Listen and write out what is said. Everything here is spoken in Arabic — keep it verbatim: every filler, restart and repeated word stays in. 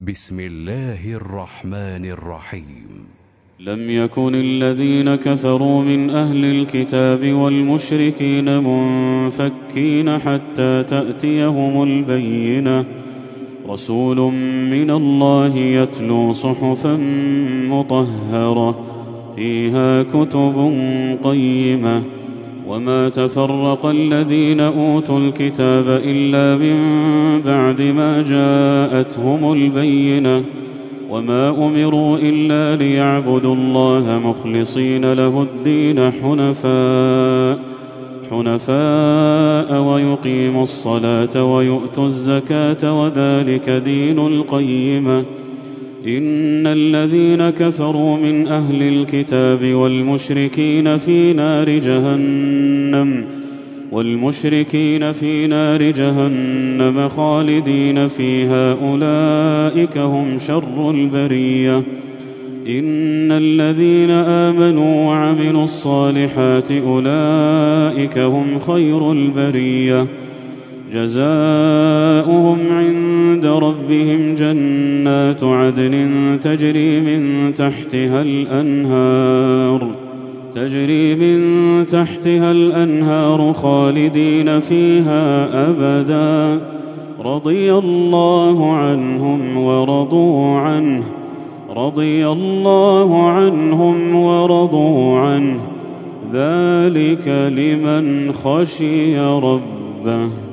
بسم الله الرحمن الرحيم. لم يكن الذين كفروا من أهل الكتاب والمشركين منفكين حتى تأتيهم البينة، رسول من الله يتلو صحفا مطهرة فيها كتب قيمة، وما تفرق الذين أوتوا الكتاب إلا من بعد ما جاءتهم البينة، وما أمروا إلا ليعبدوا الله مخلصين له الدين حنفاء حنفاء ويقيموا الصلاة ويؤتوا الزكاة وذلك دين القيمة. إن الذين كفروا من أهل الكتاب والمشركين في نار جهنم والمشركين في نار جهنم خالدين فيها، أولئك هم شر البرية. إن الذين آمنوا وعملوا الصالحات أولئك هم خير البرية، جزاؤهم عند ربهم جنات عدن تجري من تحتها الأنهار تجري من تحتها الأنهار خالدين فيها أبدا، رضي الله عنهم ورضوا عنه رضي الله عنهم ورضوا عنه ذلك لمن خشي ربه.